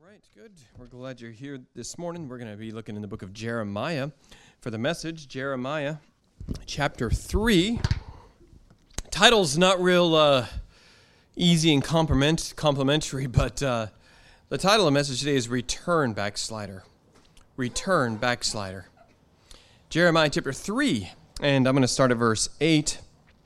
right, good. We're glad you're here this morning. We're going to be looking in the book of Jeremiah for the message. Jeremiah chapter 3. Title's not real easy and complimentary, but the title of the message today is Return Backslider. Return Backslider. Jeremiah chapter 3, and I'm going to start at verse 8.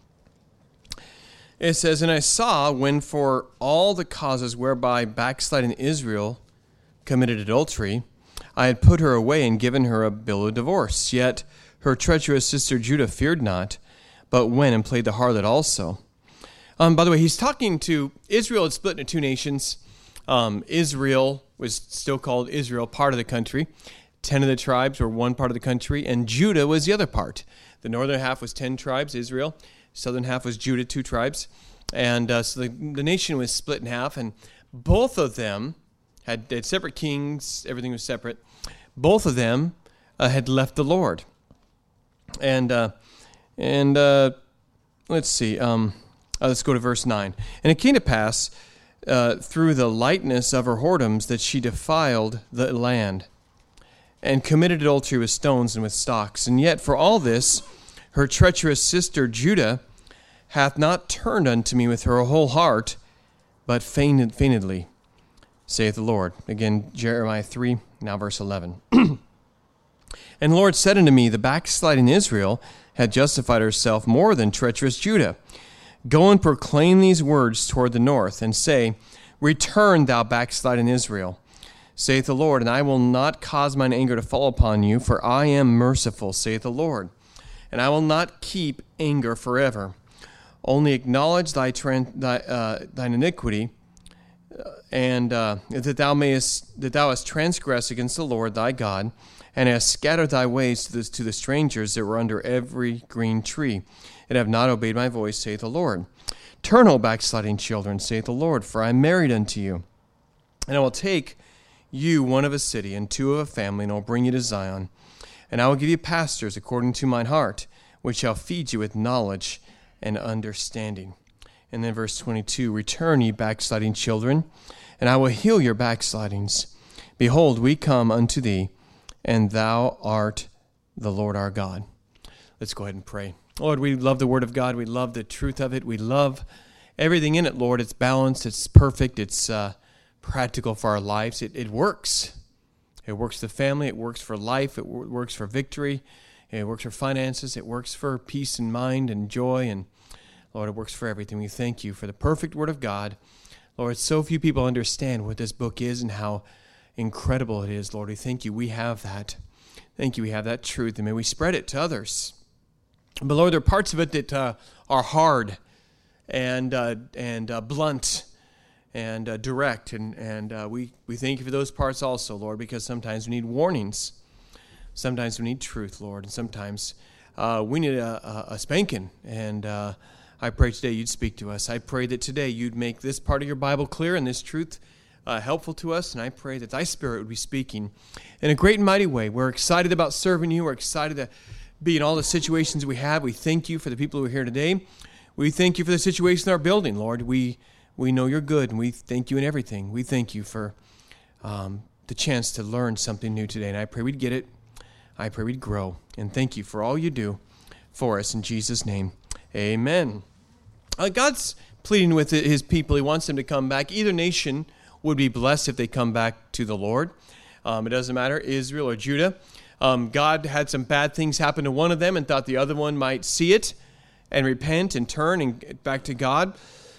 It says, "And I saw when for all the causes whereby backsliding Israel committed adultery, I had put her away and given her a bill of divorce. Yet her treacherous sister Judah feared not, but went and played the harlot also." By the way, he's talking to Israel. Had split into two nations. Israel was still called Israel, part of the country. 10 of the tribes were one part of the country, and Judah was the other part. The northern half was 10 tribes, Israel. Southern half was Judah, 2 tribes. And so the nation was split in half, and both of them had separate kings. Everything was separate. Both of them had left the Lord. And let's see. Let's go to verse 9. "And it came to pass through the lightness of her whoredoms that she defiled the land, and committed adultery with stones and with stocks. And yet for all this, her treacherous sister Judah hath not turned unto me with her whole heart, but feignedly, saith the Lord." Again, Jeremiah 3, now verse 11. "And the Lord said unto me, The backsliding Israel had justified herself more than treacherous Judah. Go and proclaim these words toward the north, and say, Return, thou backsliding Israel, saith the Lord, and I will not cause mine anger to fall upon you, for I am merciful, saith the Lord, and I will not keep anger forever. Only acknowledge thine iniquity, and that thou hast transgressed against the Lord thy God, and hast scattered thy ways to the strangers that were under every green tree, and have not obeyed my voice, saith the Lord. Turn, O backsliding children, saith the Lord, for I am married unto you, and I will take you one of a city, and 2 of a family, and I will bring you to Zion, and I will give you pastors according to mine heart, which shall feed you with knowledge and understanding." And then verse 22, "Return, ye backsliding children, and I will heal your backslidings. Behold, we come unto thee, and thou art the Lord our God." Let's go ahead and pray. Lord, we love the Word of God. We love the truth of it. We love everything in it, Lord. It's balanced. It's perfect. It's practical for our lives. It works. It works for the family. It works for life. It works for victory. It works for finances. It works for peace and mind and joy. And Lord, it works for everything. We thank you for the perfect Word of God. Lord, so few people understand what this book is and how incredible it is. Lord, we thank you. We have that. Thank you. We have that truth, and may we spread it to others. But Lord, there are parts of it that are hard and blunt and direct, and we thank you for those parts also, Lord, because sometimes we need warnings. Sometimes we need truth, Lord, and sometimes we need a spanking, and I pray today you'd speak to us. I pray that today you'd make this part of your Bible clear and this truth helpful to us, and I pray that thy Spirit would be speaking in a great and mighty way. We're excited about serving you. We're excited to be in all the situations we have. We thank you for the people who are here today. We thank you for the situation in our building, Lord. We know you're good, and we thank you in everything. We thank you for the chance to learn something new today, and I pray we'd get it. I pray we'd grow, and thank you for all you do for us. In Jesus' name, amen. God's pleading with his people. He wants them to come back. Either nation would be blessed if they come back to the Lord. It doesn't matter, Israel or Judah. God had some bad things happen to one of them and thought the other one might see it and repent and turn and get back to God.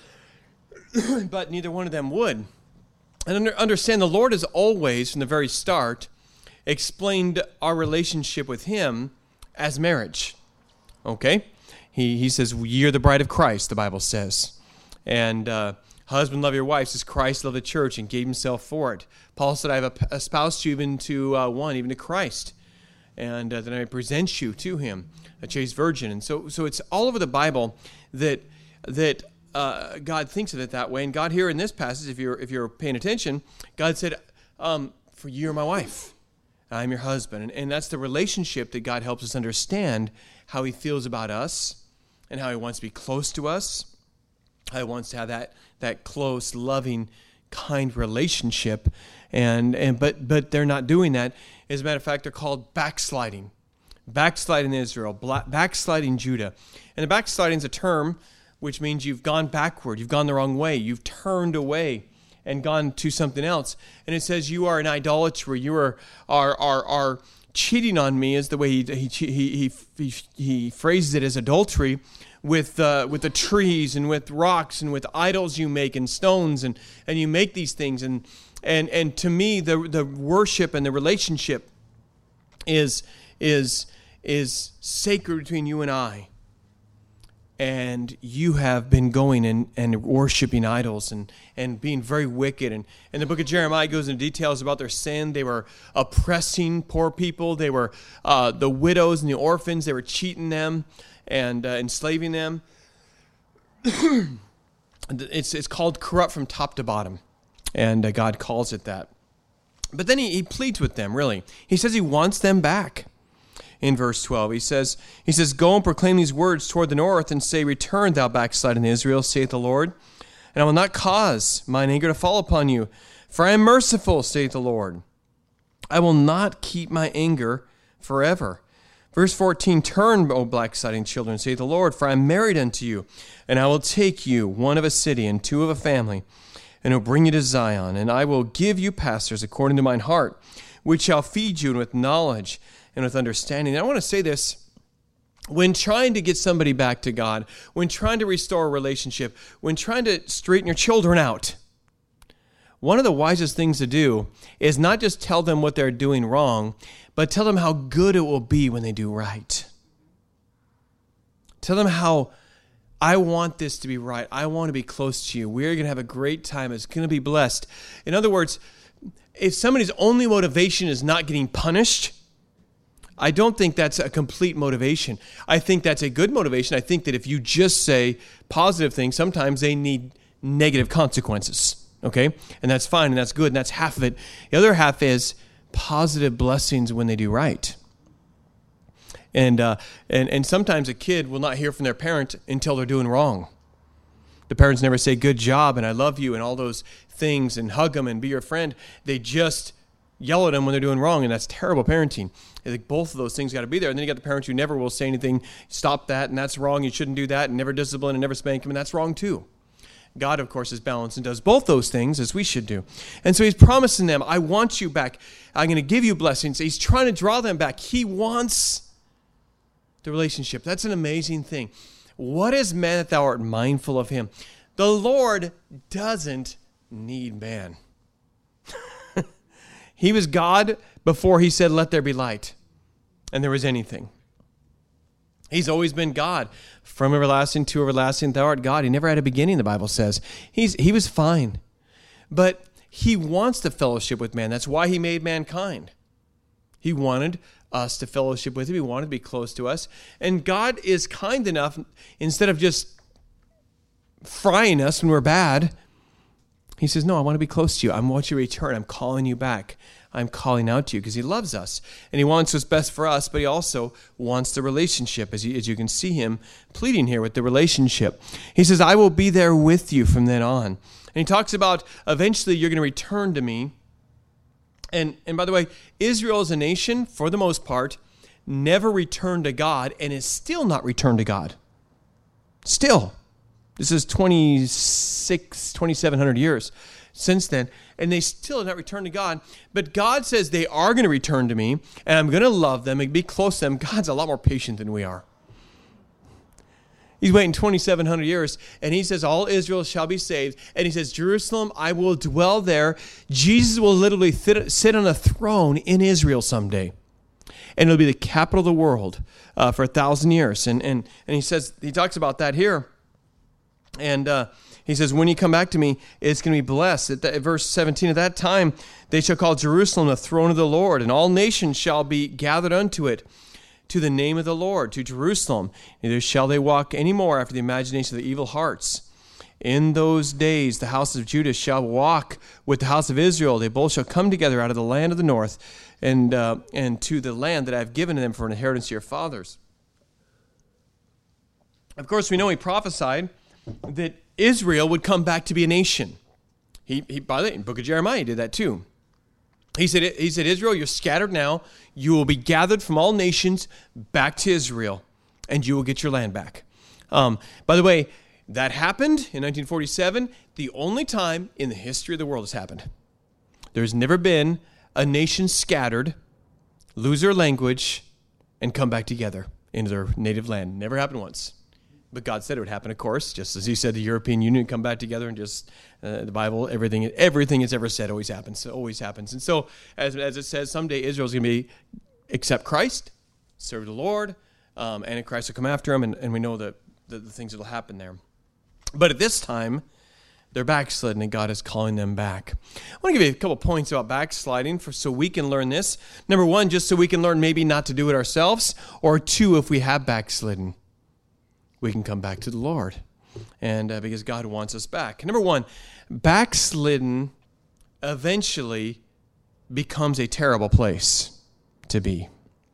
But neither one of them would. And understand, the Lord has always, from the very start, explained our relationship with him as marriage. Okay? He says, ye are the bride of Christ, the Bible says. And husband, love your wives as Christ loved the church and gave himself for it. Paul said, I have espoused you even to one, even to Christ. And then I present you to him, a chaste virgin. And so it's all over the Bible that God thinks of it that way. And God here in this passage, if you're paying attention, God said, for you are my wife. I'm your husband. And that's the relationship that God helps us understand how he feels about us and how he wants to be close to us, how he wants to have that close, loving kind relationship, but they're not doing that. As a matter of fact, they're called backsliding. Backsliding Israel, backsliding Judah. And the backsliding is a term which means you've gone backward, you've gone the wrong way, you've turned away and gone to something else. And it says you are an idolater, you are cheating on me, is the way he phrases it, as adultery with the trees and with rocks and with idols you make and stones, and you make these things. And to me, the worship and the relationship is sacred between you and I. And you have been going and worshiping idols and being very wicked. And the book of Jeremiah goes into details about their sin. They were oppressing poor people. They were the widows and the orphans. They were cheating them and enslaving them. It's called corrupt from top to bottom. And God calls it that. But then he pleads with them, really. He says he wants them back. In verse 12, he says, "Go and proclaim these words toward the north, and say, Return, thou backsliding Israel, saith the Lord, and I will not cause mine anger to fall upon you. For I am merciful, saith the Lord. I will not keep my anger forever." Verse 14, "Turn, O backsliding children, saith the Lord, for I am married unto you, and I will take you, one of a city and two of a family, and will bring you to Zion, and I will give you pastors according to mine heart, which shall feed you with knowledge and with understanding." And I want to say this. When trying to get somebody back to God, when trying to restore a relationship, when trying to straighten your children out, one of the wisest things to do is not just tell them what they're doing wrong, but tell them how good it will be when they do right. Tell them how, I want this to be right. I want to be close to you. We're going to have a great time. It's going to be blessed. In other words, if somebody's only motivation is not getting punished, I don't think that's a complete motivation. I think that's a good motivation. I think that if you just say positive things, sometimes they need negative consequences, okay? And that's fine, and that's good, and that's half of it. The other half is positive blessings when they do right. And sometimes a kid will not hear from their parent until they're doing wrong. The parents never say, "Good job," and "I love you," and all those things, and hug them and be your friend. They just yell at them when they're doing wrong, and that's terrible parenting. I think both of those things got to be there. And then you got the parents who never will say anything, "Stop that," and "That's wrong, you shouldn't do that," and never discipline and never spank them, and that's wrong too. God, of course, is balanced and does both those things, as we should do. And so he's promising them, "I want you back. I'm going to give you blessings." He's trying to draw them back. He wants the relationship. That's an amazing thing. What is man that thou art mindful of him? The Lord doesn't need man. He was God before he said, "Let there be light," and there was anything. He's always been God. From everlasting to everlasting, thou art God. He never had a beginning, the Bible says. He was fine. But he wants to fellowship with man. That's why he made mankind. He wanted us to fellowship with him. He wanted to be close to us. And God is kind enough, instead of just frying us when we're bad, he says, "No, I want to be close to you. I want you to return. I'm calling you back. I'm calling out to you," because he loves us. And he wants what's best for us, but he also wants the relationship, as you can see him pleading here with the relationship. He says, "I will be there with you from then on." And he talks about eventually you're going to return to me. And by the way, Israel as a nation, for the most part, never returned to God and is still not returned to God. Still. This is 2,700 years since then, and they still have not returned to God. But God says they are going to return to me, and I'm going to love them and be close to them. God's a lot more patient than we are. He's waiting 2,700 years, and he says all Israel shall be saved. And he says, Jerusalem, I will dwell there. Jesus will literally sit on a throne in Israel someday. And it'll be the capital of the world for 1,000 years. And he says, he talks about that here. And he says, when you come back to me, it's going to be blessed. At verse 17, at that time, they shall call Jerusalem the throne of the Lord, and all nations shall be gathered unto it, to the name of the Lord, to Jerusalem. Neither shall they walk any more after the imagination of the evil hearts. In those days, the house of Judah shall walk with the house of Israel. They both shall come together out of the land of the north, and to the land that I have given to them for an inheritance to your fathers. Of course, we know he prophesied that Israel would come back to be a nation. By the way, in the book of Jeremiah, he did that too. He said, Israel, you're scattered now. You will be gathered from all nations back to Israel, and you will get your land back. By the way, that happened in 1947, the only time in the history of the world has happened. There's never been a nation scattered, lose their language, and come back together into their native land. Never happened once. But God said it would happen, of course, just as he said the European Union come back together, and just the Bible, everything it's ever said always happens. It always happens. And so, as it says, someday Israel's going to accept Christ, serve the Lord, and Christ will come after him, and we know the things that will happen there. But at this time, they're backsliding, and God is calling them back. I want to give you a couple points about backsliding so we can learn this. Number one, just so we can learn maybe not to do it ourselves, or two, if we have backslidden, we can come back to the Lord, and because God wants us back. Number one, backslidden eventually becomes a terrible place to be.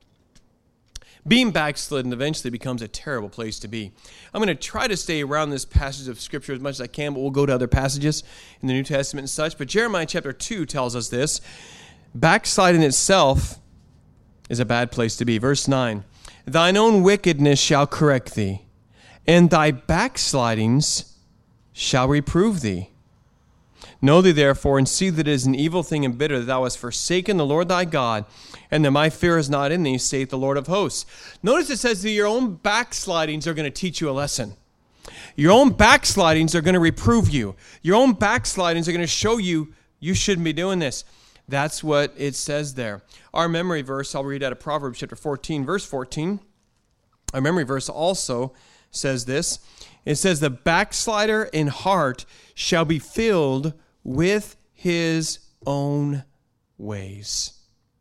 Being backslidden eventually becomes a terrible place to be. I'm going to try to stay around this passage of Scripture as much as I can, but we'll go to other passages in the New Testament and such. But Jeremiah chapter 2 tells us this. Backsliding itself is a bad place to be. Verse 9, thine own wickedness shall correct thee, and thy backslidings shall reprove thee. Know thee therefore, and see that it is an evil thing and bitter that thou hast forsaken the Lord thy God, and that my fear is not in thee, saith the Lord of hosts. Notice it says that your own backslidings are going to teach you a lesson. Your own backslidings are going to reprove you. Your own backslidings are going to show you shouldn't be doing this. That's what it says there. Our memory verse, I'll read out of Proverbs chapter 14, verse 14. Our memory verse also says this. It says, the backslider in heart shall be filled with his own ways,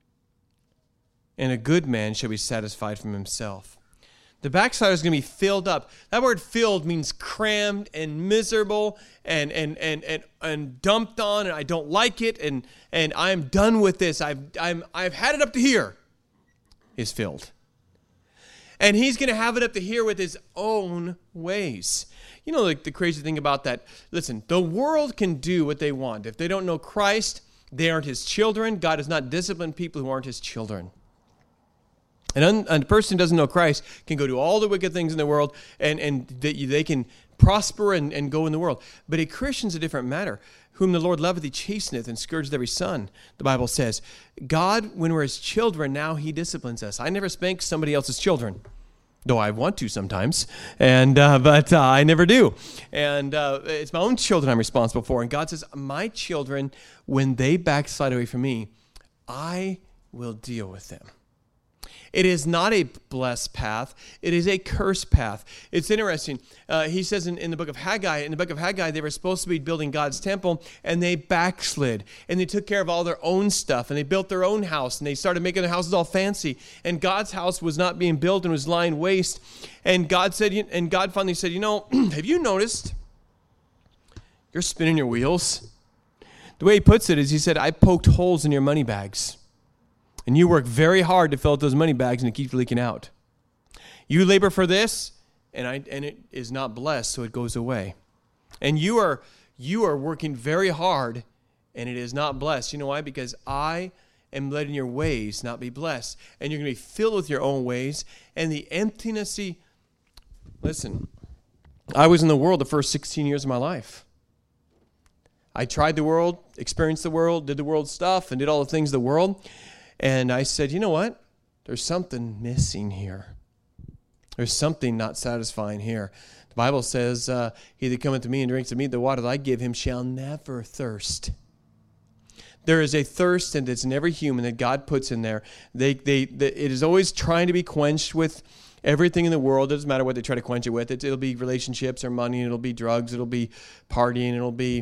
and a good man shall be satisfied from himself. The backslider is going to be filled up. That word filled means crammed and miserable and dumped on, and I don't like it, and I'm done with this. I've had it up to here. Is filled. And he's going to have it up to here with his own ways. You know, the crazy thing about that, listen, the world can do what they want. If they don't know Christ, they aren't his children. God does not discipline people who aren't his children. And a person who doesn't know Christ can go do all the wicked things in the world, and they can prosper and go in the world. But a Christian's a different matter. Whom the Lord loveth, he chasteneth, and scourgeth every son, the Bible says. God, when we're his children, now he disciplines us. I never spank somebody else's children, though I want to sometimes, but I never do. And it's my own children I'm responsible for. And God says, my children, when they backslide away from me, I will deal with them. It is not a blessed path. It is a cursed path. It's interesting. He says in the book of Haggai, they were supposed to be building God's temple, and they backslid. And they took care of all their own stuff, and they built their own house, and they started making their houses all fancy. And God's house was not being built and was lying waste. And God finally said, have you noticed you're spinning your wheels? The way he puts it is, he said, I poked holes in your money bags. And you work very hard to fill out those money bags, and it keeps leaking out. You labor for this, and it is not blessed, so it goes away. And you are working very hard, and it is not blessed. You know why? Because I am letting your ways not be blessed. And you're going to be filled with your own ways, and the emptiness. See, listen, I was in the world the first 16 years of my life. I tried the world, experienced the world, did the world stuff, and did all the things of the world. And I said, you know what? There's something missing here. There's something not satisfying here. The Bible says, he that cometh to me and drinks of me, the water that I give him shall never thirst. There is a thirst that's in every human that God puts in there. It is always trying to be quenched with everything in the world. It doesn't matter what they try to quench it with. It'll be relationships or money. It'll be drugs. It'll be partying. It'll be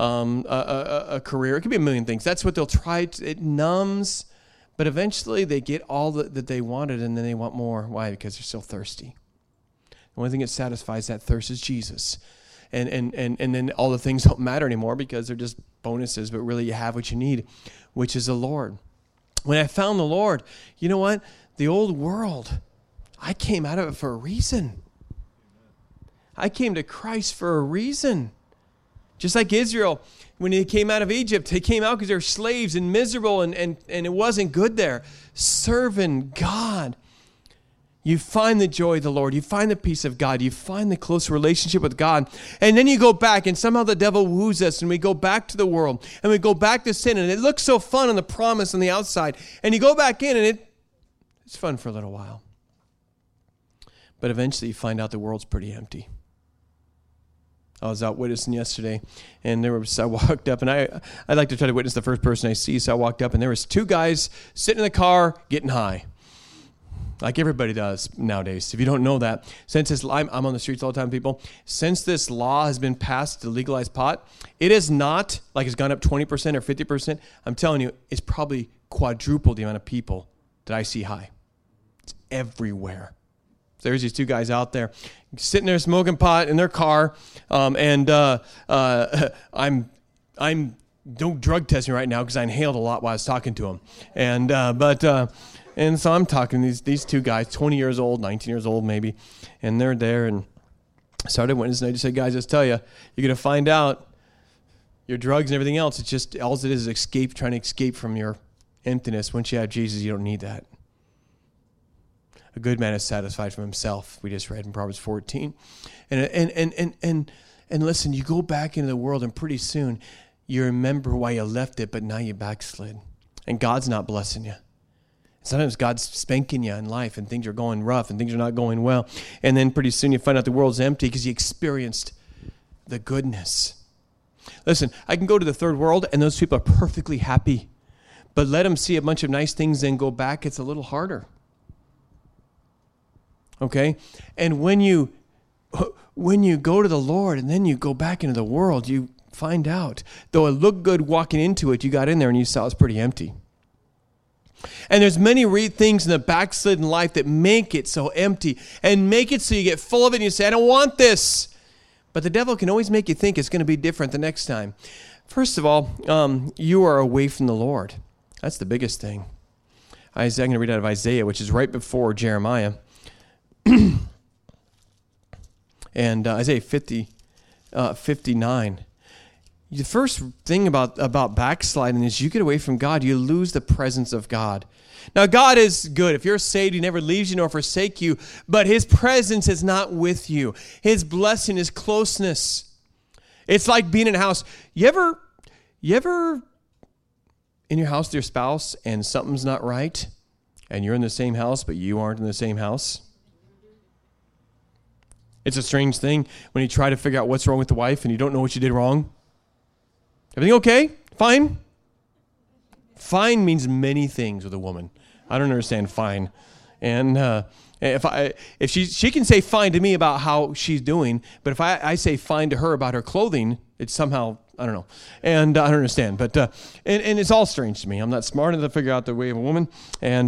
a career. It could be a million things. That's what they'll try. It numbs. But eventually they get all that they wanted, and then they want more. Why? Because they're so thirsty. The only thing that satisfies that thirst is Jesus. And then all the things don't matter anymore because they're just bonuses, but really you have what you need, which is the Lord. When I found the Lord, you know what? The old world, I came out of it for a reason. I came to Christ for a reason. Just like Israel, when they came out of Egypt, they came out because they were slaves and miserable, and it wasn't good there. Serving God. You find the joy of the Lord. You find the peace of God. You find the close relationship with God. And then you go back, and somehow the devil woos us, and we go back to the world, and we go back to sin, and it looks so fun on the promise on the outside. And you go back in, and it's fun for a little while. But eventually you find out the world's pretty empty. I was out witnessing yesterday, and I walked up, and I like to try to witness the first person I see, so I walked up, and there was two guys sitting in the car getting high. Like everybody does nowadays. If you don't know that, since this, I'm on the streets all the time, people. Since this law has been passed to legalize pot, it is not like it's gone up 20% or 50%. I'm telling you, it's probably quadrupled the amount of people that I see high. It's everywhere. So there's these two guys out there sitting there smoking pot in their car, and I'm don't drug test me right now because I inhaled a lot while I was talking to them, And so I'm talking to these two guys, 20 years old, 19 years old maybe, and they're there, and I started witnessing. I just said, guys, just tell you, you're going to find out your drugs and everything else. It's just, all it is trying to escape from your emptiness. Once you have Jesus, you don't need that. A good man is satisfied from himself. We just read in Proverbs 14. And listen, you go back into the world, and pretty soon you remember why you left it, but now you backslid. And God's not blessing you. Sometimes God's spanking you in life, and things are going rough, and things are not going well. And then pretty soon you find out the world's empty because you experienced the goodness. Listen, I can go to the third world, and those people are perfectly happy. But let them see a bunch of nice things, then go back, it's a little harder. Okay? And when you go to the Lord, and then you go back into the world, you find out, though it looked good walking into it, you got in there and you saw it's pretty empty. And there's many things in the backslidden life that make it so empty and make it so you get full of it and you say, I don't want this. But the devil can always make you think it's going to be different the next time. First of all, you are away from the Lord. That's the biggest thing. I'm going to read out of Isaiah, which is right before Jeremiah. And Isaiah 59. The first thing about backsliding is you get away from God. You lose the presence of God. Now, God is good. If you're saved, He never leaves you nor forsake you, but His presence is not with you. His blessing is closeness. It's like being in a house. You ever in your house with your spouse and something's not right, and you're in the same house, but you aren't in the same house? It's a strange thing when you try to figure out what's wrong with the wife and you don't know what you did wrong. Everything okay? Fine? Fine means many things with a woman. I don't understand fine. And if she can say fine to me about how she's doing, but if I say fine to her about her clothing, it's somehow, I don't know. And I don't understand. But and it's all strange to me. I'm not smart enough to figure out the way of a woman. And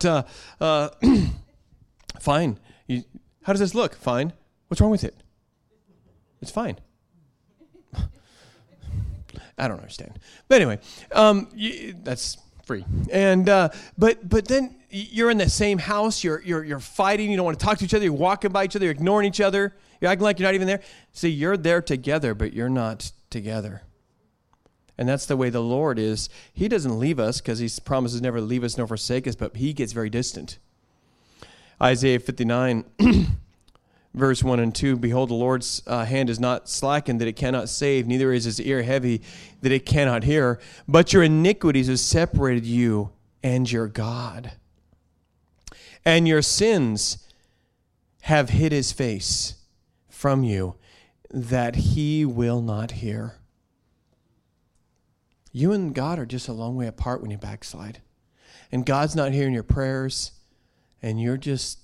fine. How does this look? Fine. What's wrong with it? It's fine. I don't understand. But anyway, that's free. And but then you're in the same house. You're fighting. You don't want to talk to each other. You're walking by each other. You're ignoring each other. You're acting like you're not even there. See, you're there together, but you're not together. And that's the way the Lord is. He doesn't leave us because He promises never to leave us nor forsake us, but He gets very distant. Isaiah 59. Verse 1 and 2, behold, the Lord's hand is not slackened that it cannot save, neither is His ear heavy that it cannot hear. But your iniquities have separated you and your God. And your sins have hid His face from you that He will not hear. You and God are just a long way apart when you backslide. And God's not hearing your prayers, and you're just...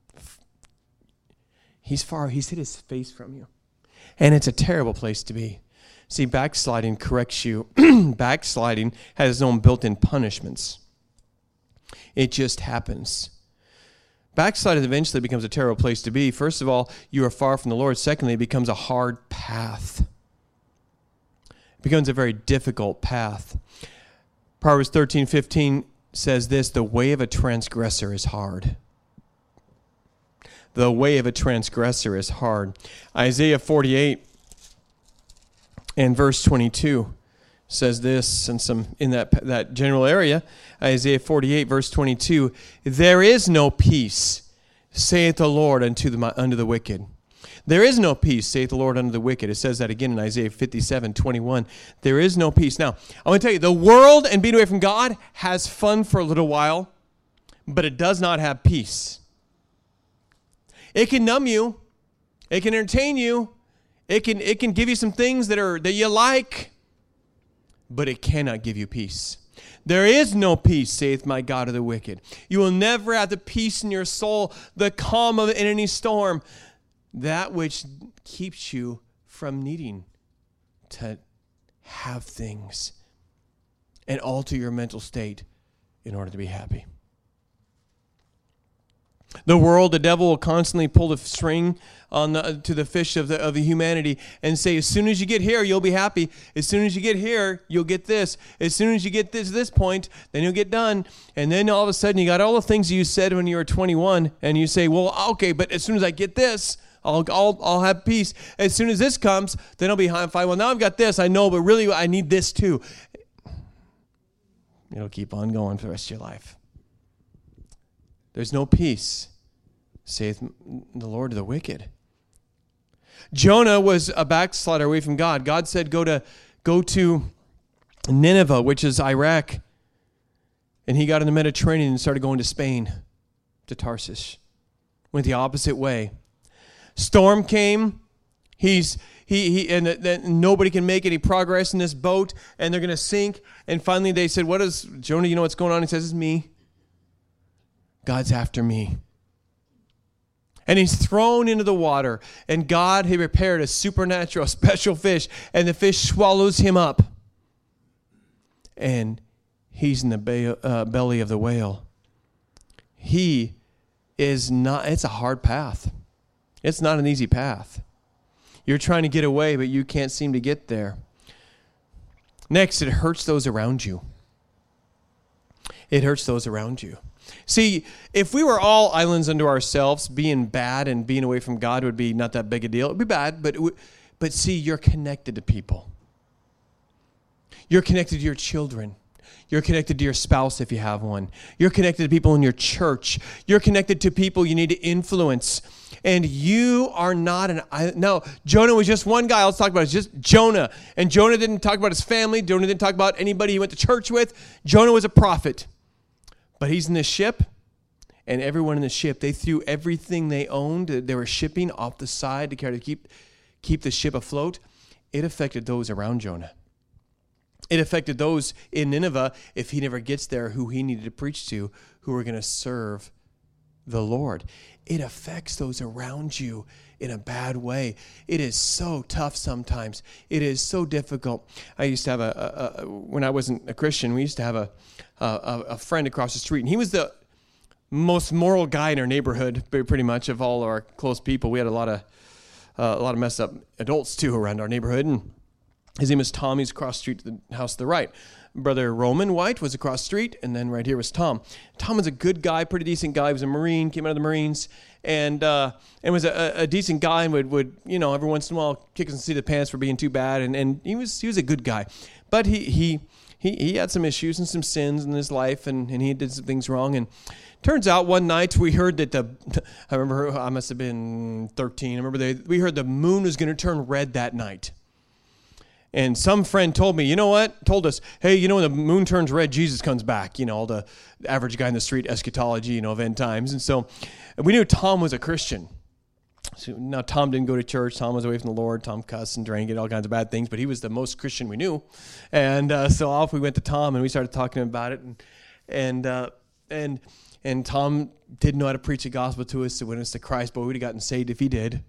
He's hid His face from you. And it's a terrible place to be. See, backsliding corrects you. Backsliding has its own built-in punishments. It just happens. Backsliding eventually becomes a terrible place to be. First of all, you are far from the Lord. Secondly, it becomes a hard path. It becomes a very difficult path. Proverbs 13:15 says this, the way of a transgressor is hard. The way of a transgressor is hard. Isaiah 48, And verse 22 says this, and some in that general area, Isaiah 48, verse 22, there is no peace, saith the Lord, unto the wicked. There is no peace, saith the Lord, unto the wicked. It says that again in Isaiah 57, 21. There is no peace. Now, I want to tell you, the world and being away from God has fun for a little while, but it does not have peace. It can numb you. It can entertain you. It can give you some things that you like, but it cannot give you peace. There is no peace, saith my God, of the wicked. You will never have the peace in your soul, the calm in any storm, that which keeps you from needing to have things and alter your mental state in order to be happy. The world, the devil will constantly pull the string to the fish of the humanity and say, as soon as you get here, you'll be happy. As soon as you get here, you'll get this. As soon as you get this point, then you'll get done. And then all of a sudden, you got all the things you said when you were 21, and you say, well, okay, but as soon as I get this, I'll have peace. As soon as this comes, then I'll be fine. Well, now I've got this, I know, but really I need this too. It'll keep on going for the rest of your life. There's no peace, saith the Lord to the wicked. Jonah was a backslider away from God. God said, go to Nineveh, which is Iraq. And he got in the Mediterranean and started going to Spain, to Tarsus. Went the opposite way. Storm came. And nobody can make any progress in this boat, and they're going to sink. And finally they said, what is, Jonah, you know what's going on? He says, it's me. God's after me. And he's thrown into the water, and God had prepared a supernatural special fish, and the fish swallows him up. And he's in the belly of the whale. He is not, it's a hard path. It's not an easy path. You're trying to get away, but you can't seem to get there. Next, it hurts those around you. It hurts those around you. See, if we were all islands unto ourselves, being bad and being away from God would be not that big a deal. It would be bad, but see, you're connected to people. You're connected to your children. You're connected to your spouse if you have one. You're connected to people in your church. You're connected to people you need to influence. And you are not an island. No, Jonah was just one guy. Let's talk about it. It's just Jonah. And Jonah didn't talk about his family. Jonah didn't talk about anybody he went to church with. Jonah was a prophet. But he's in this ship, and everyone in the ship, they threw everything they owned. They were shipping off the side to keep the ship afloat. It affected those around Jonah. It affected those in Nineveh, if he never gets there, who he needed to preach to, who are going to serve the Lord. It affects those around you in a bad way. It is so tough sometimes. It is so difficult. I used to have when I wasn't a Christian, we used to have a friend across the street, and he was the most moral guy in our neighborhood, pretty much, of all our close people. We had a lot of messed up adults too around our neighborhood, and his name is Tom. He's across the street to the house to the right. Brother Roman White was across the street, and then right here was Tom. Tom was a good guy, pretty decent guy. He was a Marine, came out of the Marines, and was a decent guy, and would every once in a while kick us in the seat of the pants for being too bad, and he was a good guy. But he had some issues and some sins in his life, and he did some things wrong. And turns out one night we heard that I remember I must have been 13. I remember we heard the moon was going to turn red that night. And some friend told me, told us, hey, when the moon turns red, Jesus comes back. All the average guy in the street eschatology, of end times. And so we knew Tom was a Christian. So now Tom didn't go to church. Tom was away from the Lord. Tom cussed and drank and all kinds of bad things, but he was the most Christian we knew. And so off we went to Tom, and we started talking to him about it. And Tom didn't know how to preach the gospel to us, to win us to Christ, but we would have gotten saved if he did.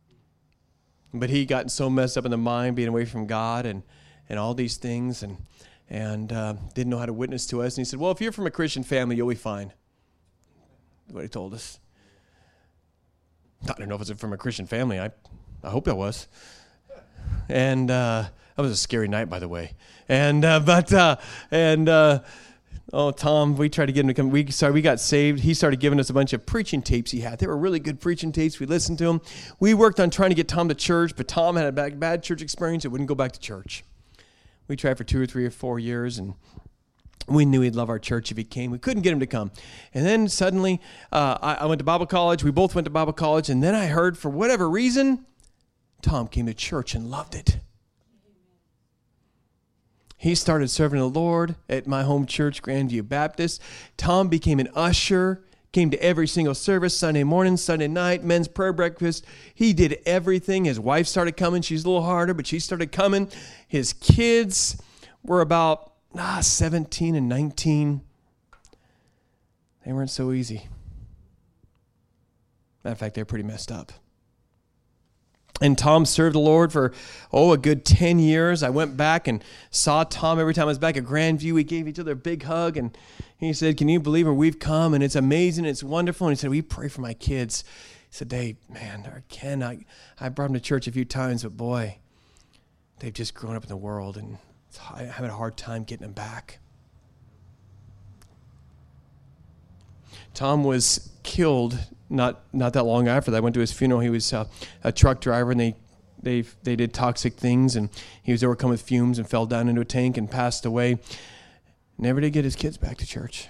But he got so messed up in the mind, being away from God and all these things, and didn't know how to witness to us. And he said, well, if you're from a Christian family, you'll be fine. That's what he told us. I don't know if it's from a Christian family. I hope it was. And that was a scary night, by the way. But Oh, Tom, we tried to get him to come. We got saved. He started giving us a bunch of preaching tapes he had. They were really good preaching tapes. We listened to them. We worked on trying to get Tom to church, but Tom had a bad church experience and wouldn't go back to church. We tried for 2 or 3 or 4 years, and we knew he'd love our church if he came. We couldn't get him to come. And then suddenly, I went to Bible college. We both went to Bible college, and then I heard, for whatever reason, Tom came to church and loved it. He started serving the Lord at my home church, Grandview Baptist. Tom became an usher, came to every single service, Sunday morning, Sunday night, men's prayer breakfast. He did everything. His wife started coming. She's a little harder, but she started coming. His kids were about 17 and 19. They weren't so easy. Matter of fact, they're pretty messed up. And Tom served the Lord for, a good 10 years. I went back and saw Tom every time I was back at Grandview. We gave each other a big hug, and he said, "Can you believe it? We've come, and it's amazing. It's wonderful." And he said, "We pray for my kids." He said, "Dave, man, or Ken, I brought them to church a few times, but boy, they've just grown up in the world, and I'm having a hard time getting them back." Tom was killed not that long after that. I went to his funeral. He was a truck driver, and they did toxic things, and he was overcome with fumes and fell down into a tank and passed away. Never did get his kids back to church.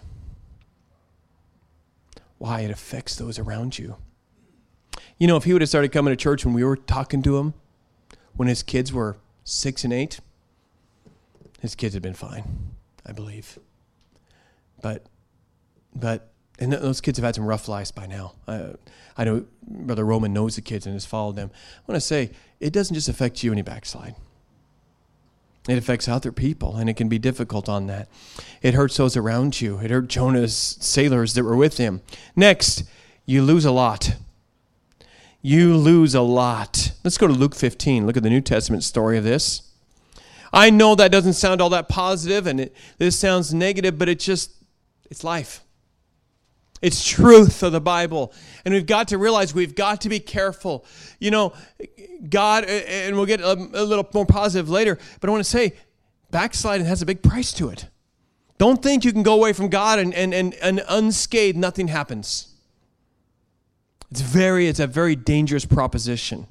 Why? It affects those around you. You know, if he would have started coming to church when we were talking to him, when his kids were 6 and 8, his kids had been fine, I believe. But and those kids have had some rough lives by now. I know Brother Roman knows the kids and has followed them. I want to say, it doesn't just affect you when you backslide. It affects other people, and it can be difficult on that. It hurts those around you. It hurt Jonah's sailors that were with him. Next, you lose a lot. You lose a lot. Let's go to Luke 15. Look at the New Testament story of this. I know that doesn't sound all that positive, and this sounds negative, but it's life. It's truth of the Bible. And we've got to realize we've got to be careful. You know, God, and we'll get a little more positive later, but I want to say, backsliding has a big price to it. Don't think you can go away from God and unscathed, nothing happens. It's a very dangerous proposition.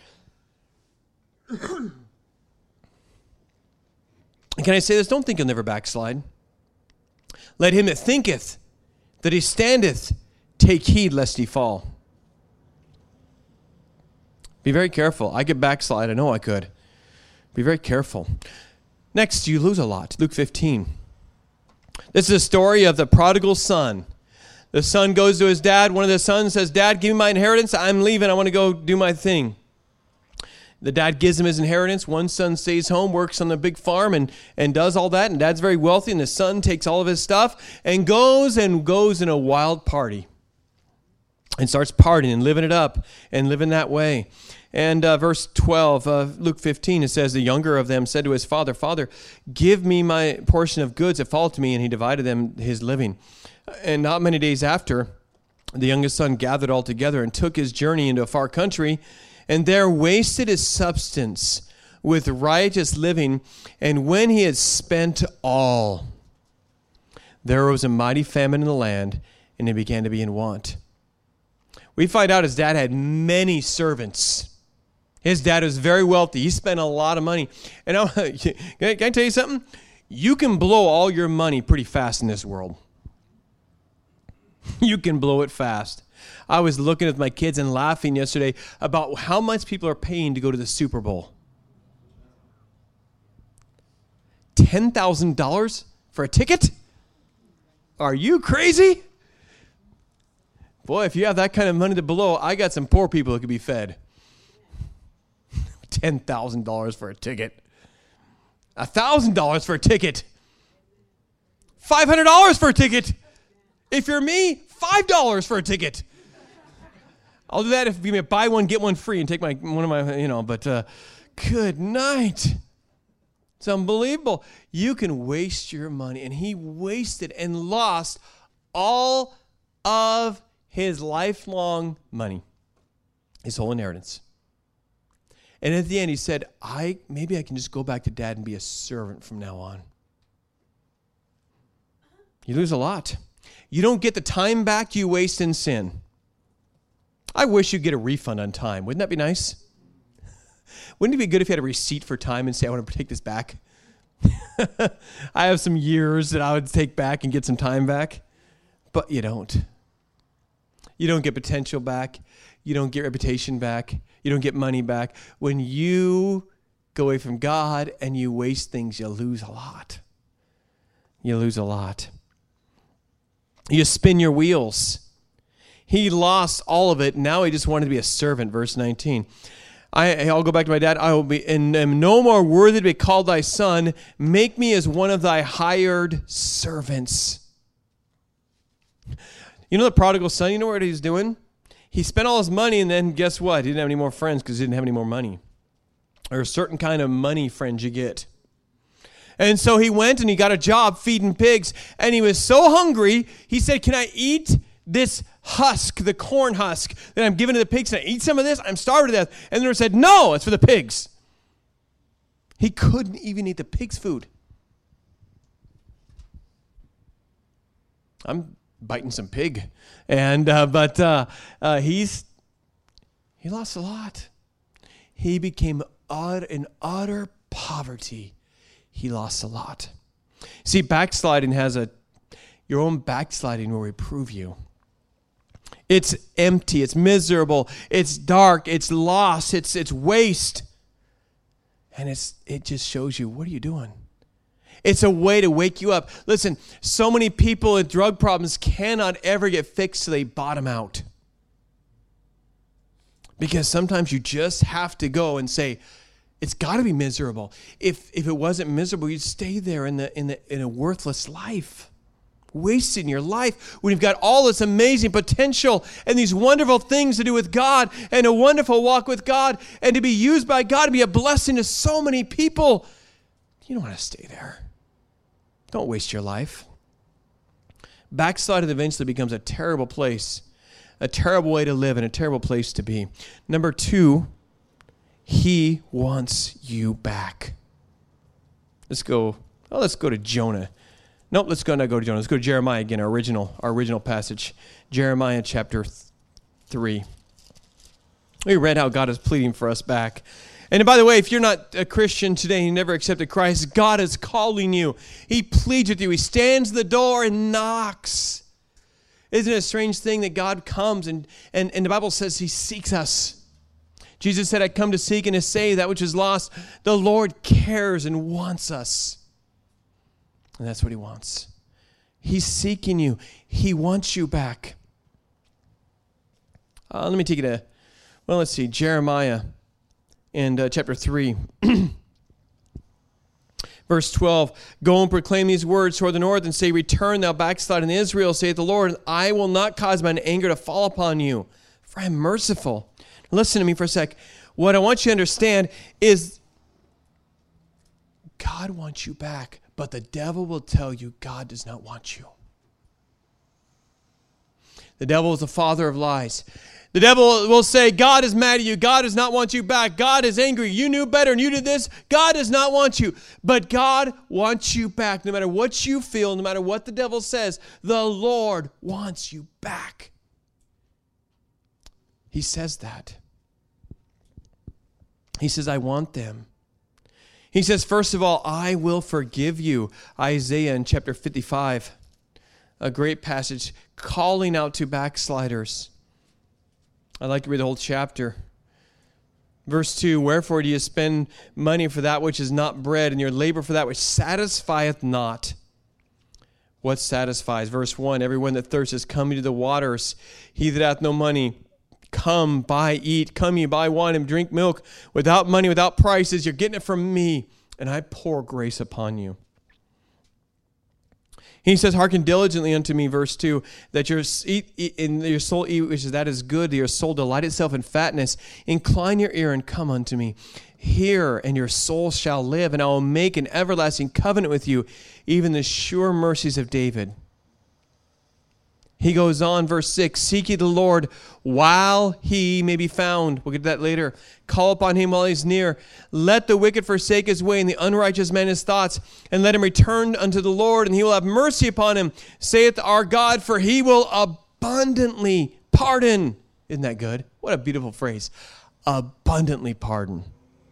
Can I say this? Don't think you'll never backslide. Let him that thinketh that he standeth take heed lest he fall. Be very careful. I could backslide. I know I could. Be very careful. Next, you lose a lot. Luke 15. This is a story of the prodigal son. The son goes to his dad. One of the sons says, "Dad, give me my inheritance. I'm leaving. I want to go do my thing." The dad gives him his inheritance. One son stays home, works on the big farm, and does all that. And dad's very wealthy. And the son takes all of his stuff and goes in a wild party. And starts partying and living it up and living that way. And verse 12 of Luke 15, it says, the younger of them said to his father, "Father, give me my portion of goods that fall to me." And he divided them his living. And not many days after, the youngest son gathered all together and took his journey into a far country, and there wasted his substance with riotous living. And when he had spent all, there arose a mighty famine in the land, and he began to be in want. We find out his dad had many servants. His dad was very wealthy. He spent a lot of money. And can I tell you something? You can blow all your money pretty fast in this world. You can blow it fast. I was looking at my kids and laughing yesterday about how much people are paying to go to the Super Bowl. $10,000 for a ticket? Are you crazy? Boy, if you have that kind of money to blow, I got some poor people who could be fed. $10,000 for a ticket. $1,000 for a ticket. $500 for a ticket. If you're me, $5 for a ticket. I'll do that if you buy one, get one free and take one of my, but good night. It's unbelievable. You can waste your money. And he wasted and lost all of his lifelong money, his whole inheritance. And at the end, he said, maybe I can just go back to Dad and be a servant from now on. You lose a lot. You don't get the time back you waste in sin. I wish you'd get a refund on time. Wouldn't that be nice? Wouldn't it be good if you had a receipt for time and say, I want to take this back? I have some years that I would take back and get some time back. But you don't. You don't get potential back. You don't get reputation back. You don't get money back. When you go away from God and you waste things, you lose a lot. You lose a lot. You spin your wheels. He lost all of it. Now he just wanted to be a servant. Verse 19. I'll go back to my dad. I will be and am no more worthy to be called thy son. Make me as one of thy hired servants. You know the prodigal son, you know what he's doing? He spent all his money, and then guess what? He didn't have any more friends because he didn't have any more money. Or a certain kind of money friends you get. And so he went and he got a job feeding pigs, and he was so hungry, he said, can I eat this husk, the corn husk that I'm giving to the pigs? Can I eat some of this? I'm starved to death. And the Lord said, no, it's for the pigs. He couldn't even eat the pig's food. I'm biting some pig. And he lost a lot. He became in utter poverty. He lost a lot. See, backsliding your own backsliding will reprove you. It's empty. It's miserable. It's dark. It's lost. It's waste. And it just shows you, what are you doing? It's a way to wake you up. Listen, so many people with drug problems cannot ever get fixed till they bottom out. Because sometimes you just have to go and say, it's got to be miserable. If it wasn't miserable, you'd stay there in a worthless life. Wasting your life when you've got all this amazing potential and these wonderful things to do with God and a wonderful walk with God and to be used by God to be a blessing to so many people. You don't want to stay there. Don't waste your life. Backsliding eventually becomes a terrible place, a terrible way to live, and a terrible place to be. Number 2, he wants you back. Let's go to Jonah. Nope, let's not go to Jonah. Let's go to Jeremiah again, our original passage. Jeremiah chapter 3. We read how God is pleading for us back. And by the way, if you're not a Christian today, you never accepted Christ, God is calling you. He pleads with you. He stands at the door and knocks. Isn't it a strange thing that God comes and the Bible says he seeks us? Jesus said, I come to seek and to save that which is lost. The Lord cares and wants us. And that's what he wants. He's seeking you. He wants you back. Let me take it let's see, Jeremiah and chapter 3. Verse 12, go and proclaim these words toward the north and say, return thou backsliding Israel, saith the Lord, I will not cause mine anger to fall upon you, for I am merciful. Listen to me for a sec. What I want you to understand is God wants you back, but the devil will tell you God does not want you. The devil is the father of lies. The devil will say, God is mad at you. God does not want you back. God is angry. You knew better and you did this. God does not want you. But God wants you back. No matter what you feel, no matter what the devil says, the Lord wants you back. He says that. He says, I want them. He says, first of all, I will forgive you. Isaiah in chapter 55, a great passage calling out to backsliders. I'd like to read the whole chapter. Verse 2, wherefore do you spend money for that which is not bread, and your labor for that which satisfieth not? What satisfies? Verse 1, everyone that thirsteth, come ye to the waters. He that hath no money, come, buy, eat. Come ye, buy wine and drink milk without money, without prices. You're getting it from me, and I pour grace upon you. He says, hearken diligently unto me, verse 2, that your soul eat, which is that is good, that your soul delight itself in fatness. Incline your ear and come unto me. Hear, and your soul shall live, and I will make an everlasting covenant with you, even the sure mercies of David. He goes on, verse 6, seek ye the Lord while he may be found. We'll get to that later. Call upon him while he's near. Let the wicked forsake his way, and the unrighteous man his thoughts, and let him return unto the Lord, and he will have mercy upon him, saith our God, for he will abundantly pardon. Isn't that good? What a beautiful phrase. Abundantly pardon.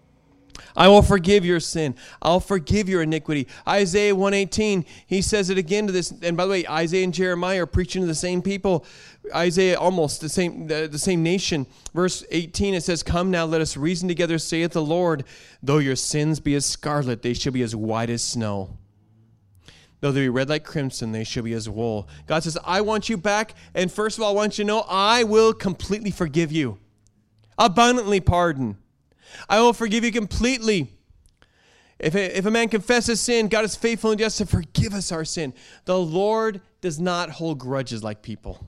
I will forgive your sin. I'll forgive your iniquity. Isaiah 1:18, he says it again to this. And by the way, Isaiah and Jeremiah are preaching to the same people. Isaiah almost the same nation. Verse 18, it says, come now, let us reason together, saith the Lord. Though your sins be as scarlet, they shall be as white as snow. Though they be red like crimson, they shall be as wool. God says, I want you back. And first of all, I want you to know, I will completely forgive you. Abundantly pardon. I will forgive you completely. If a man confesses sin, God is faithful and just to forgive us our sin. The Lord does not hold grudges like people.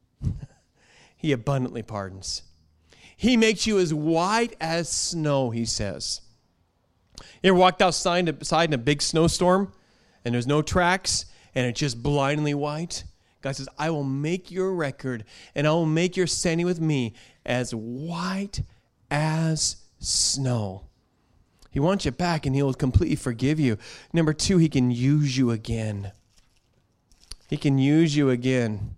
He abundantly pardons. He makes you as white as snow, he says. You ever walked outside in a big snowstorm and there's no tracks and it's just blindly white? God says, I will make your record and I will make your standing with me as white as snow. He wants you back and he'll completely forgive you. Number 2, he can use you again. He can use you again.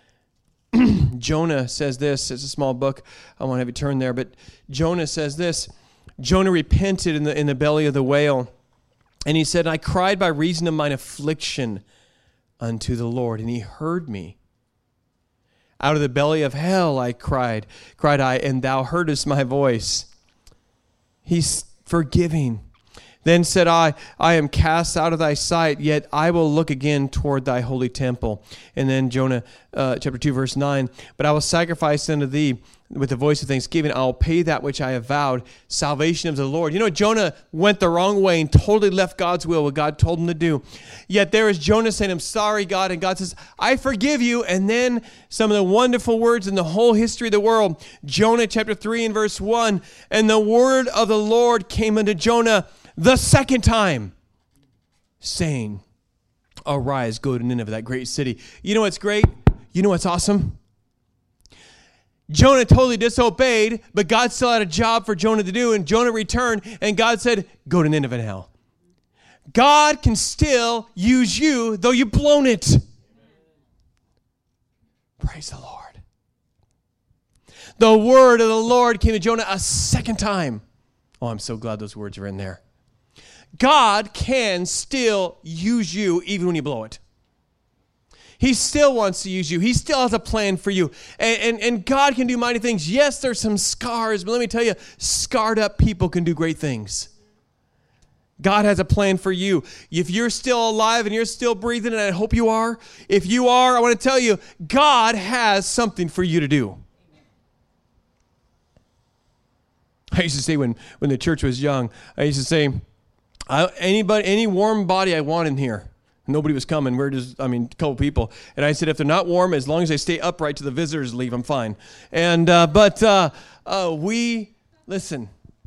Jonah says this. It's a small book. I won't have you turn there, but Jonah says this. Jonah repented in the belly of the whale, and he said, I cried by reason of mine affliction unto the Lord, and he heard me. Out of the belly of hell I cried I, and thou heardest my voice. He's forgiving. Then said I am cast out of thy sight, yet I will look again toward thy holy temple. And then Jonah chapter 2, verse 9, but I will sacrifice unto thee with the voice of thanksgiving. I will pay that which I have vowed, salvation of the Lord. You know, Jonah went the wrong way and totally left God's will, what God told him to do. Yet there is Jonah saying, I'm sorry, God. And God says, I forgive you. And then some of the wonderful words in the whole history of the world. Jonah chapter 3 and verse 1, and the word of the Lord came unto Jonah the second time, saying, arise, go to Nineveh, that great city. You know what's great? You know what's awesome? Jonah totally disobeyed, but God still had a job for Jonah to do, and Jonah returned, and God said, go to Nineveh now. God can still use you, though you've blown it. Praise the Lord. The word of the Lord came to Jonah a second time. Oh, I'm so glad those words are in there. God can still use you even when you blow it. He still wants to use you. He still has a plan for you. And God can do mighty things. Yes, there's some scars, but let me tell you, scarred up people can do great things. God has a plan for you. If you're still alive and you're still breathing, and I hope you are, if you are, I want to tell you, God has something for you to do. I used to say when the church was young, I used to say, any warm body I want in here. Nobody was coming. We're just, a couple people. And I said, if they're not warm, as long as they stay upright till the visitors leave, I'm fine. And, listen,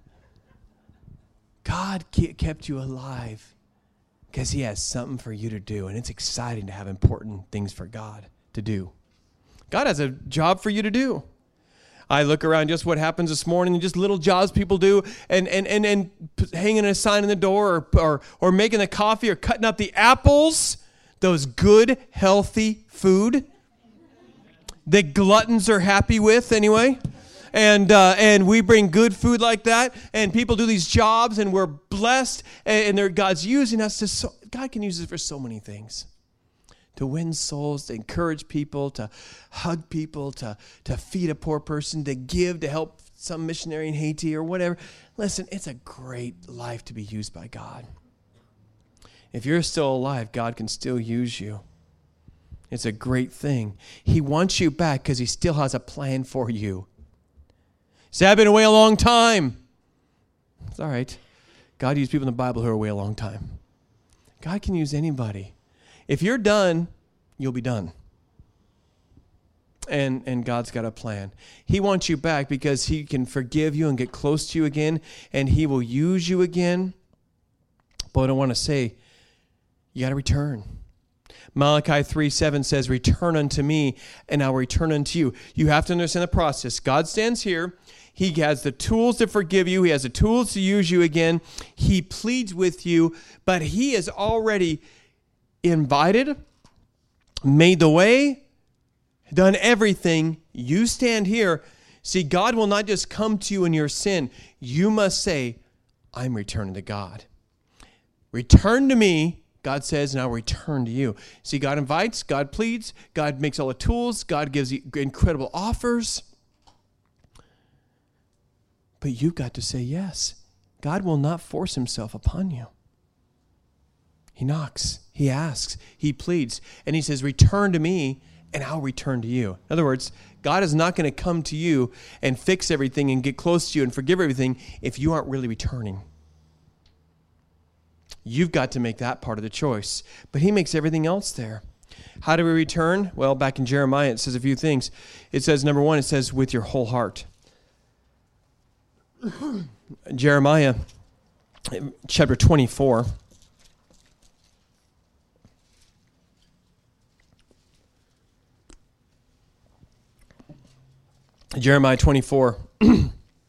God kept you alive because he has something for you to do. And it's exciting to have important things for God to do. God has a job for you to do. I look around just what happens this morning and just little jobs people do and hanging a sign in the door or making the coffee or cutting up the apples, those good, healthy food that gluttons are happy with anyway. And we bring good food like that, and people do these jobs, and we're blessed, and God's using us God can use us for so many things. To win souls, to encourage people, to hug people, to feed a poor person, to give, to help some missionary in Haiti or whatever. Listen, it's a great life to be used by God. If you're still alive, God can still use you. It's a great thing. He wants you back because he still has a plan for you. Say, I've been away a long time. It's all right. God used people in the Bible who are away a long time. God can use anybody. If you're done, you'll be done. And God's got a plan. He wants you back because he can forgive you and get close to you again, and he will use you again. But I want to say, you got to return. Malachi 3:7 says, return unto me, and I'll return unto you. You have to understand the process. God stands here. He has the tools to forgive you. He has the tools to use you again. He pleads with you, but he has already invited, made the way, done everything. You stand here. See, God will not just come to you in your sin. You must say, I'm returning to God. Return to me, God says, and I'll return to you. See, God invites, God pleads, God makes all the tools, God gives you incredible offers. But you've got to say yes. God will not force himself upon you. He knocks, he asks, he pleads, and he says, return to me, and I'll return to you. In other words, God is not going to come to you and fix everything and get close to you and forgive everything if you aren't really returning. You've got to make that part of the choice. But he makes everything else there. How do we return? Well, back in Jeremiah, it says a few things. It says, number one, it says, with your whole heart. Jeremiah chapter 24. Jeremiah 24. In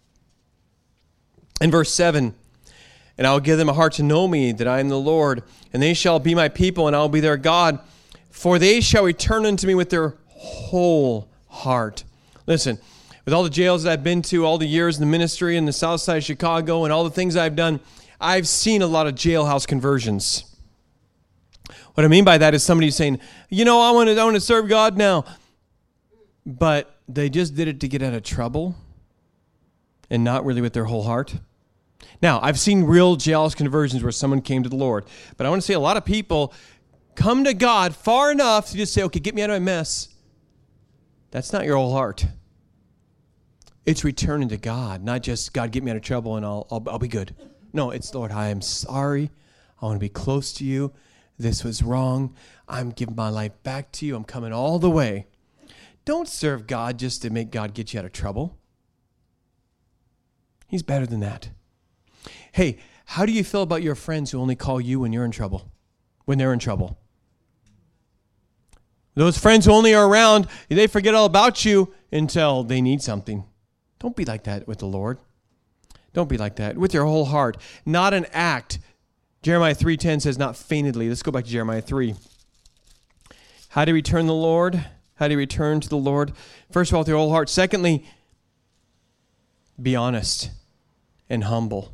verse 7. And I will give them a heart to know me, that I am the Lord. And they shall be my people, and I will be their God. For they shall return unto me with their whole heart. Listen, with all the jails that I've been to, all the years in the ministry in the south side of Chicago, and all the things I've done, I've seen a lot of jailhouse conversions. What I mean by that is somebody saying, I want to serve God now. But they just did it to get out of trouble and not really with their whole heart. Now, I've seen real jailhouse conversions where someone came to the Lord. But I want to say a lot of people come to God far enough to just say, okay, get me out of my mess. That's not your whole heart. It's returning to God, not just, God, get me out of trouble and I'll be good. No, it's, Lord, I am sorry. I want to be close to you. This was wrong. I'm giving my life back to you. I'm coming all the way. Don't serve God just to make God get you out of trouble. He's better than that. Hey, how do you feel about your friends who only call you when you're in trouble, when they're in trouble? Those friends who only are around, they forget all about you until they need something. Don't be like that with the Lord. Don't be like that. With your whole heart, not an act. Jeremiah 3:10 says, not feignedly. Let's go back to Jeremiah 3. How do you return the Lord? How do you return to the Lord? First of all, with your whole heart. Secondly, be honest and humble.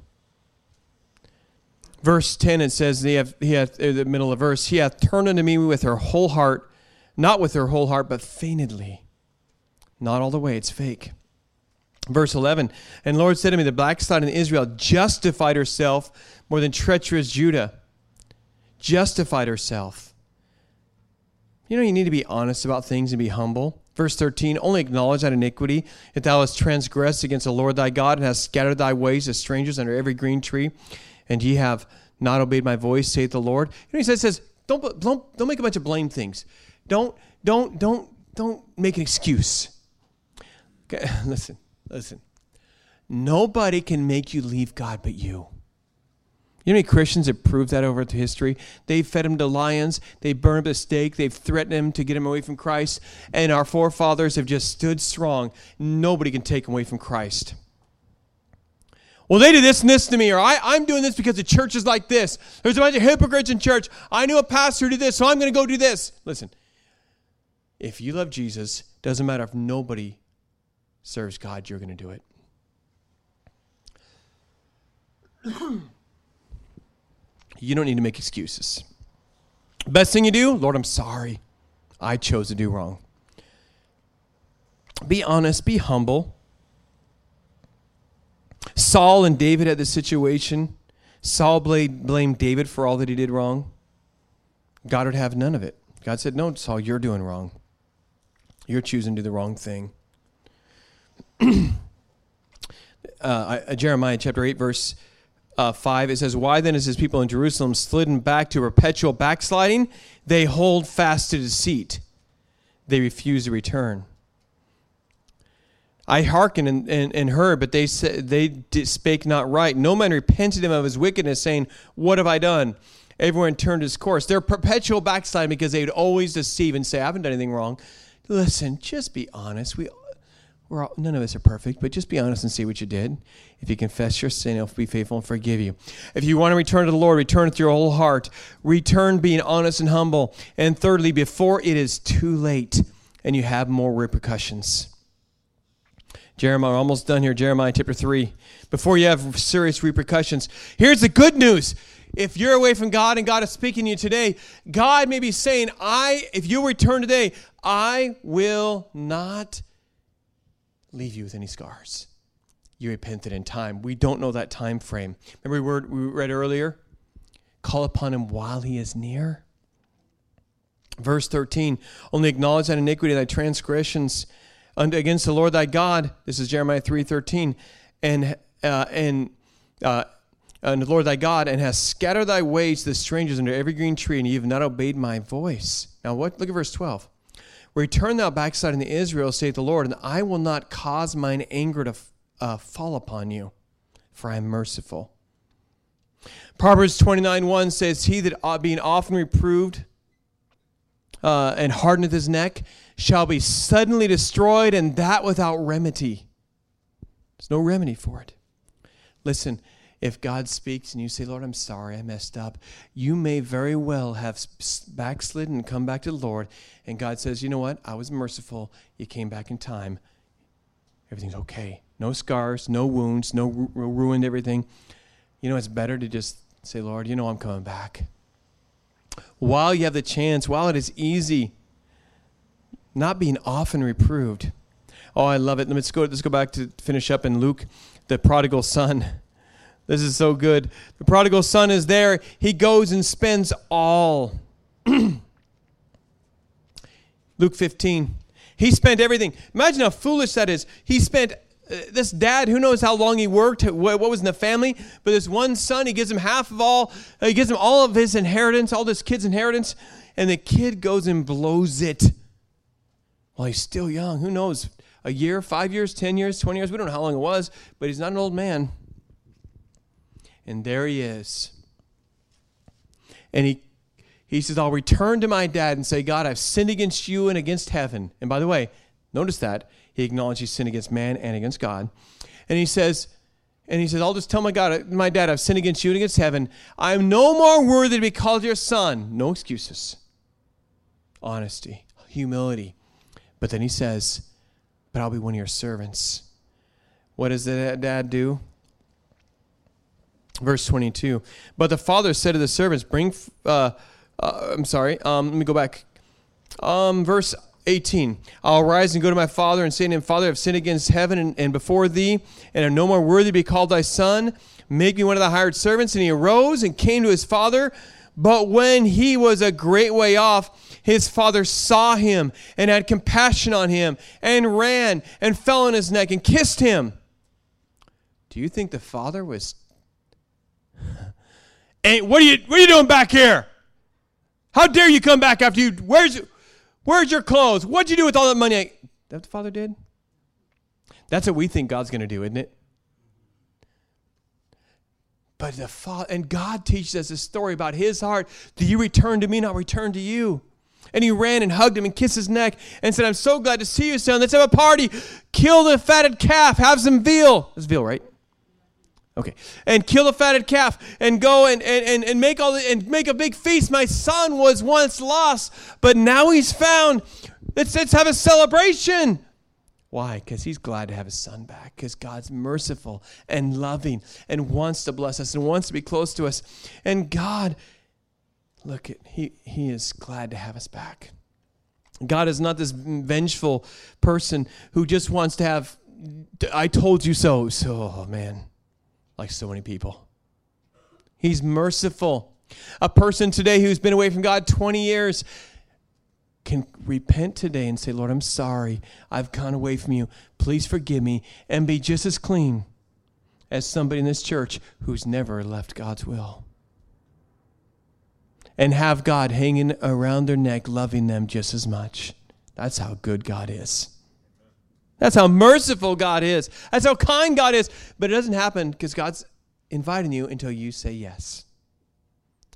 Verse 10, it says, he hath, in the middle of the verse, he hath turned unto me with her whole heart, not with her whole heart, but feignedly. Not all the way, it's fake. Verse 11, and the Lord said to me, the backsliding Israel justified herself more than treacherous Judah. Justified herself. You need to be honest about things and be humble. Verse 13, only acknowledge that iniquity, if thou hast transgressed against the Lord thy God, and hast scattered thy ways as strangers under every green tree, and ye have not obeyed my voice, saith the Lord. He says, don't make a bunch of blame things. Don't make an excuse. Okay, listen. Nobody can make you leave God but you. You know how many Christians have proved that over through history? They've fed him to lions. They burned up a stake. They've threatened him to get him away from Christ. And our forefathers have just stood strong. Nobody can take him away from Christ. Well, they did this and this to me, or I'm doing this because the church is like this. There's a bunch of hypocrites in church. I knew a pastor who did this, so I'm going to go do this. Listen, if you love Jesus, doesn't matter if nobody serves God, you're going to do it. You don't need to make excuses. Best thing you do, Lord, I'm sorry. I chose to do wrong. Be honest, be humble. Saul and David had this situation. Saul blamed David for all that he did wrong. God would have none of it. God said, no, Saul, you're doing wrong. You're choosing to do the wrong thing. Jeremiah chapter 8, verse 5, it says, why then is his people in Jerusalem slidden back to perpetual backsliding? They hold fast to deceit. They refuse to return. I hearkened and heard, but they spake not right. No man repented him of his wickedness, saying, what have I done? everyone turned his course. They're perpetual backsliding because they would always deceive and say, I haven't done anything wrong. Listen, just be honest. None of us are perfect, but just be honest and see what you did. If you confess your sin, he'll be faithful and forgive you. If you want to return to the Lord, return with your whole heart. Return being honest and humble. And thirdly, before it is too late and you have more repercussions. Jeremiah, we're almost done here. Jeremiah chapter 3. Before you have serious repercussions. Here's the good news. If you're away from God and God is speaking to you today, God may be saying, if you return today, I will not leave you with any scars. You repented in time. We don't know that time frame. Remember we read earlier? Call upon him while he is near. Verse 13, only acknowledge thine iniquity, thy transgressions against the Lord thy God. This is Jeremiah 3:13. And the Lord thy God, and hast scattered thy ways to the strangers under every green tree, and ye have not obeyed my voice. Now what? Look at verse 12. Return thou backsliding to Israel, saith the Lord, and I will not cause mine anger to fall upon you, for I am merciful. Proverbs 29:1 says, he that being often reproved and hardeneth his neck shall be suddenly destroyed, and that without remedy. There's no remedy for it. Listen, if God speaks and you say, Lord, I'm sorry, I messed up, you may very well have backslidden and come back to the Lord. And God says, you know what? I was merciful. You came back in time. Everything's okay. No scars, no wounds, no ruined everything. You know, it's better to just say, Lord, you know I'm coming back. While you have the chance, while it is easy, not being often reproved. Oh, I love it. Let's go back to finish up in Luke, the prodigal son. This is so good. The prodigal son is there. He goes and spends all. Luke 15. He spent everything. Imagine how foolish that is. He spent, this dad, who knows how long he worked, what was in the family, but this one son, he gives him half of all, he gives him all of his inheritance, all this kid's inheritance, and the kid goes and blows it while he's still young. Who knows? A year, 5 years, 10 years, 20 years, we don't know how long it was, but he's not an old man. And there he is. And he says, I'll return to my dad and say, God, I've sinned against you and against heaven. And by the way, notice that. He acknowledged he's sinned against man and against God. And he says, I'll just tell my dad, I've sinned against you and against heaven. I am no more worthy to be called your son. No excuses. Honesty, humility. But then he says, but I'll be one of your servants. What does the dad do? Verse 22. But the father said to the servants, let me go back. Verse 18. I'll rise and go to my father and say to him, Father, I've sinned against heaven and before thee, and am no more worthy to be called thy son. Make me one of the hired servants. And he arose and came to his father. But when he was a great way off, his father saw him and had compassion on him and ran and fell on his neck and kissed him. Do you think the father was... Hey, what are you doing back here? How dare you come back after you? Where's your clothes? What'd you do with all that money? Is that what the father did? That's what we think God's going to do, isn't it? But the father, and God teaches us a story about his heart. Do you return to me, not return to you? And he ran and hugged him and kissed his neck and said, I'm so glad to see you, son. Let's have a party. Kill the fatted calf. Have some veal. It's veal, right? Okay. And kill the fatted calf and go and make make a big feast. My son was once lost, but now he's found. Let's have a celebration. Why? Because he's glad to have his son back. Because God's merciful and loving and wants to bless us and wants to be close to us. And God, he is glad to have us back. God is not this vengeful person who just wants to have, I told you so. So, man, like so many people. He's merciful. A person today who's been away from God 20 years can repent today and say, Lord, I'm sorry. I've gone away from you. Please forgive me, and be just as clean as somebody in this church who's never left God's will. And have God hanging around their neck, loving them just as much. That's how good God is. That's how merciful God is. That's how kind God is. But it doesn't happen because God's inviting you until you say yes.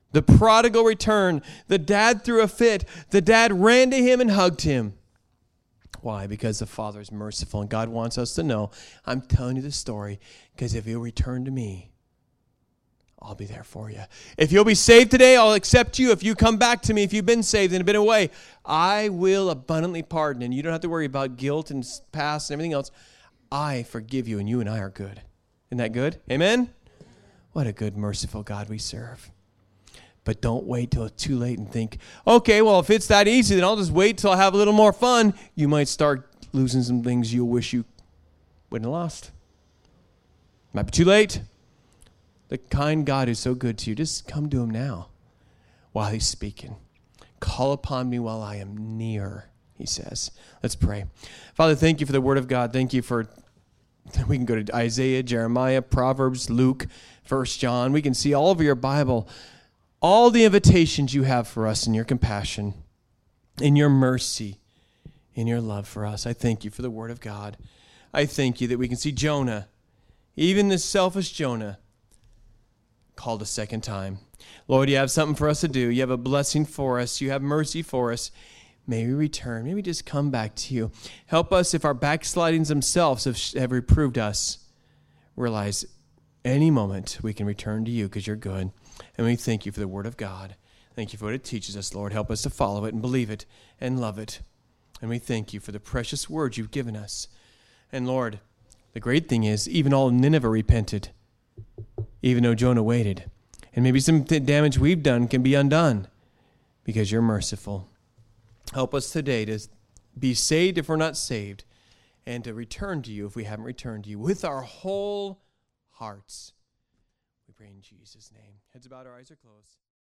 The prodigal returned. The dad threw a fit. The dad ran to him and hugged him. Why? Because the Father is merciful, and God wants us to know, I'm telling you this story because if you'll return to me, I'll be there for you. If you'll be saved today, I'll accept you. If you come back to me, if you've been saved and been away, I will abundantly pardon. And you don't have to worry about guilt and past and everything else. I forgive you, and you and I are good. Isn't that good? Amen? What a good, merciful God we serve. But don't wait till it's too late and think, okay, well, if it's that easy, then I'll just wait till I have a little more fun. You might start losing some things you wish you wouldn't have lost. Might be too late. The kind God who's so good to you, just come to him now while he's speaking. Call upon me while I am near, he says. Let's pray. Father, thank you for the word of God. Thank you for, we can go to Isaiah, Jeremiah, Proverbs, Luke, 1 John. We can see all over your Bible all the invitations you have for us in your compassion, in your mercy, in your love for us. I thank you for the word of God. I thank you that we can see Jonah, even the selfish Jonah, called a second time. Lord, you have something for us to do. You have a blessing for us. You have mercy for us. May we return. May we just come back to you. Help us if our backslidings themselves have reproved us. Realize any moment we can return to you because you're good. And we thank you for the word of God. Thank you for what it teaches us, Lord. Help us to follow it and believe it and love it. And we thank you for the precious words you've given us. And Lord, the great thing is, even all Nineveh repented, even though Jonah waited. And maybe some damage we've done can be undone because you're merciful. Help us today to be saved if we're not saved, and to return to you if we haven't returned to you with our whole hearts. We pray in Jesus' name. Heads bowed, our eyes are closed.